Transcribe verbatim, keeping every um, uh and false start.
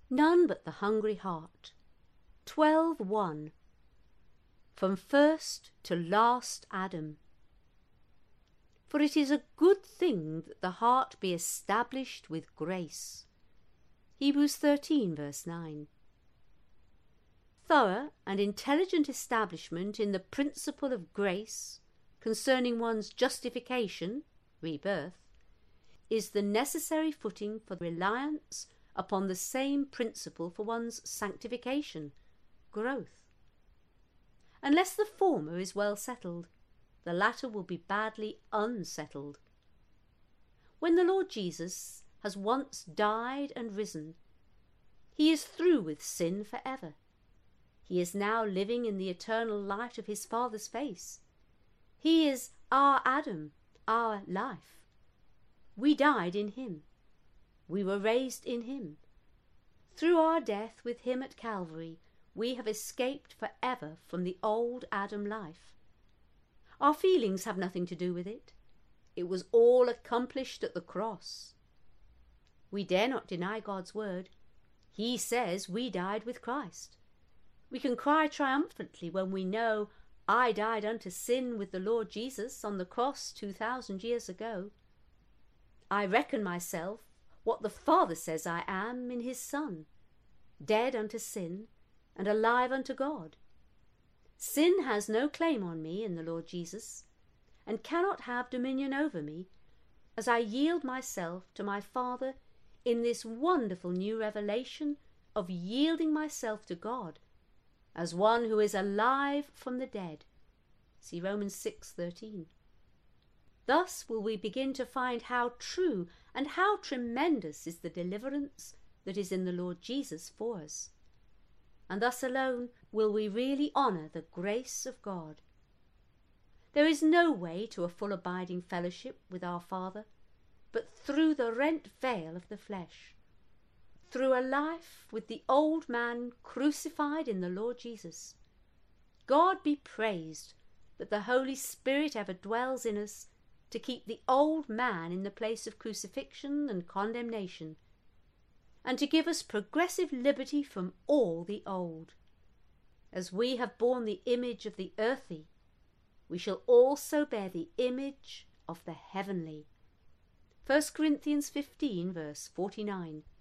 none but the hungry heart. twelve one. From first to last Adam. For it is a good thing that the heart be established with grace. Hebrews thirteen verse nine. Thorough and intelligent establishment in the principle of grace concerning one's justification, rebirth, is the necessary footing for reliance upon the same principle for one's sanctification, growth. Unless the former is well settled, the latter will be badly unsettled. When the Lord Jesus has once died and risen, he is through with sin forever. He is now living in the eternal light of his Father's face. He is our Adam, our life. We died in him. We were raised in him. Through our death with him at Calvary, we have escaped forever from the old Adam life. Our feelings have nothing to do with it. It was all accomplished at the cross. We dare not deny God's word. He says we died with Christ. We can cry triumphantly when we know I died unto sin with the Lord Jesus on the cross two thousand years ago. I reckon myself what the Father says I am in his Son, dead unto sin and alive unto God. Sin has no claim on me in the Lord Jesus, and cannot have dominion over me, as I yield myself to my Father in this wonderful new revelation of yielding myself to God as one who is alive from the dead. See Romans six thirteen. Thus will we begin to find how true and how tremendous is the deliverance that is in the Lord Jesus for us. And thus alone will we really honour the grace of God. There is no way to a full abiding fellowship with our Father but through the rent veil of the flesh, through a life with the old man crucified in the Lord Jesus. God be praised that the Holy Spirit ever dwells in us to keep the old man in the place of crucifixion and condemnation, and to give us progressive liberty from all the old. As we have borne the image of the earthy, we shall also bear the image of the heavenly. First Corinthians fifteen verse forty-nine.